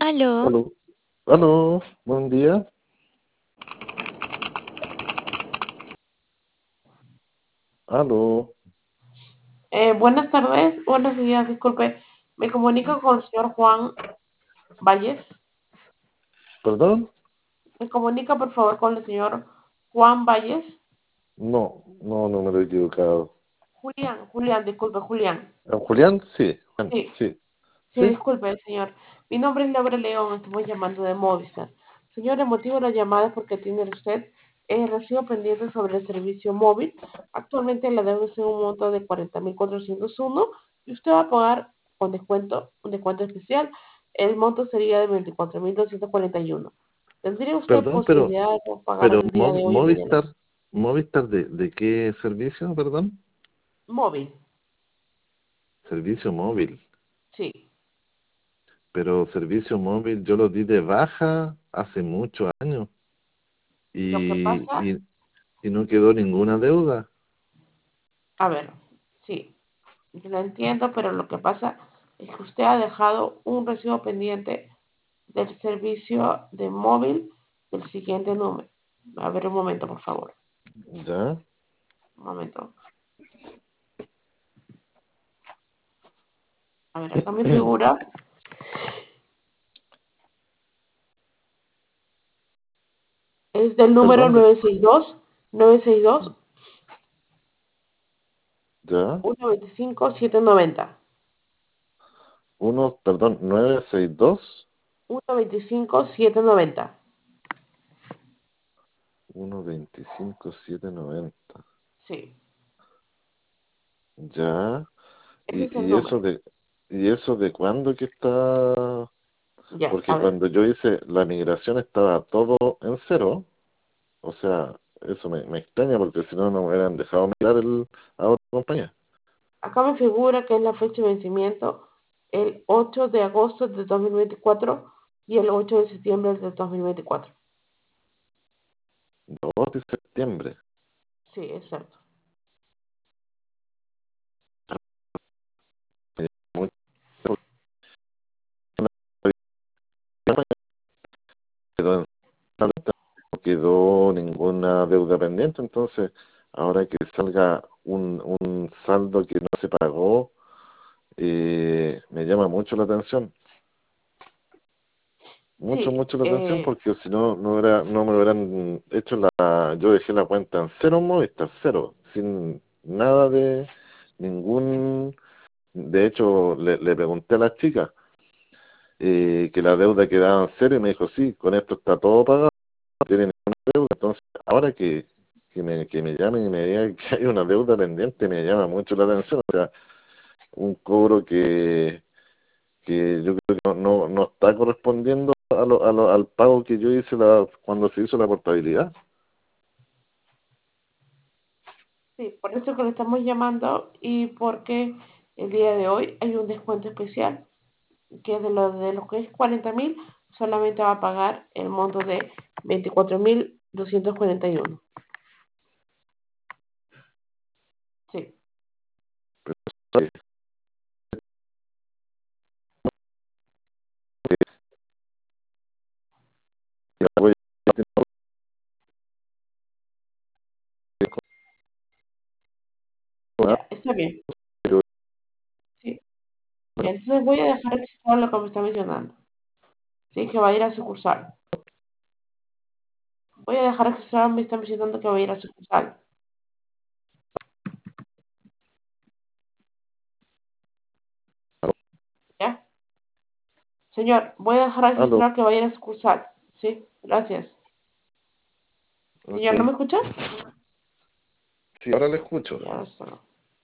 Aló, Aló, aló, buen día, aló, Buenas tardes, buenos días, disculpe. Me comunico con el señor Juan Valles. perdón, Me comunica por favor con el señor Juan Valles. no me lo he equivocado. Julián, disculpe, Julián. ¿Julián? Sí, Juan, Sí, sí, sí, sí, disculpe, señor. Mi nombre es Laura León, estamos llamando de Movistar. Señor, el motivo de la llamada es porque tiene usted recibo pendiente sobre el servicio móvil. Actualmente la deuda es en un monto de 40.401 y usted va a pagar con descuento, un descuento especial. El monto sería de 24.241. ¿Tendría usted perdón, pero, posibilidad de pagar pero el día de hoy o mañana? Movistar, Movistar de qué servicio, perdón? Móvil, Servicio móvil, sí. pero servicio móvil yo lo di de baja hace muchos años Lo que pasa, y, y no quedó ninguna deuda. a ver, sí, yo lo entiendo, pero lo que pasa es que usted ha dejado un recibo pendiente del servicio de móvil del siguiente número. A ver, un momento, por favor. ¿Ya? Un momento. A ver, acá me figura. Es del número Perdón, 962 ¿ya? 125 790. Perdón, 962 125 790. 125 790. Sí, Ya. ese es el Y número. eso de cuándo que está? Ya, a Porque ver. cuando yo hice la migración estaba todo en cero. O sea, eso me extraña porque si no, no me hubieran dejado migrar a otra compañía. Acá me figura que es la fecha de vencimiento el 8 de agosto de 2024 y el 8 de septiembre de 2024. 2 de septiembre. Sí, es cierto. Muy- Quedó en saldo, no quedó ninguna deuda pendiente. Entonces, ahora que salga un saldo que no se pagó, me llama mucho la atención. Sí, Mucho la atención porque si no, no me hubieran hecho yo dejé la cuenta en cero Movistar, cero, sin nada de ningún, de hecho le pregunté a la chica que la deuda quedaba en cero y me dijo, sí, con esto está todo pagado, no tiene ninguna deuda. Entonces, ahora que me llamen y me digan que hay una deuda pendiente, me llama mucho la atención, o sea, un cobro que yo creo que no está correspondiendo al pago que yo hice cuando se hizo la portabilidad. sí, por eso que le estamos llamando y porque el día de hoy hay un descuento especial que de los que es 40.000 solamente va a pagar el monto de 24.241. Sí, Eh, la voy a ya, está bien. pero Sí, ya, entonces voy a dejar registrado lo que me está mencionando. Sí, que va a ir a sucursal. Voy a dejar registrado, me está mencionando que va a ir a sucursal. ¿Ya? Señor, voy a dejar aló, registrar que va a ir a sucursal. Sí, gracias. ok. Señor, ¿no me escucha? Sí, ahora le escucho. Ya está.